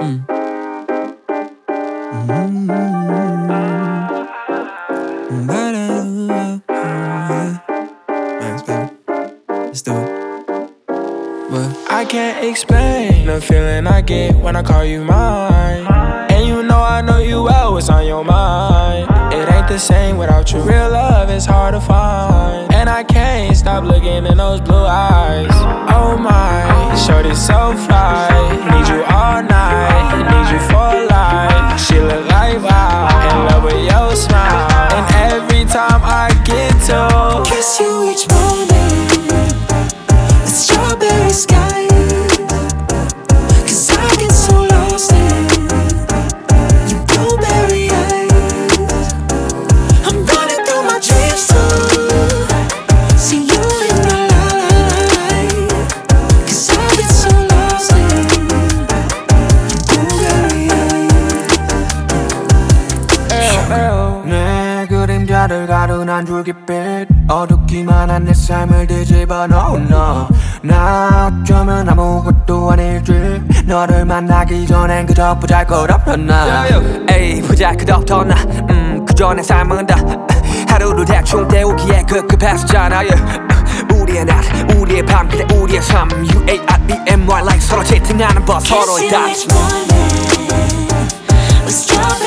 Thanks, baby. Let's do it. But I can't explain the feeling I get when I call you mine. And you know you well what's on your mind. It ain't the same without you. Real love is hard to find. And I can't stop looking in those blue eyes. Oh my, shorty so fly. Need you all night, need you for life. She look like wow, in love with your smile. And every time I get to kiss you each morning, the strawberry sky. Cause I get so lost in your blueberry eyes. I'm running through my dreams to see you in my life. Cause I get so lost in your blueberry eyes. 내 그림자를 가둔한 줄깃빛 어둡기만 한 내 삶을 뒤집어 놓은 너. 나 어쩌면 아무것도 아닐지. 너를 만나기 전엔 그저 보잘것없던 나. 에이 보잘것없던 나 그저 내 삶은 다 하루를 대충 때우기에 급급했었잖아. 우리의 낮 우리의 밤 그래 우리의 삶 UAREMY like 서로 채팅하는 법 서로의 다 Kiss you each morning with strawberry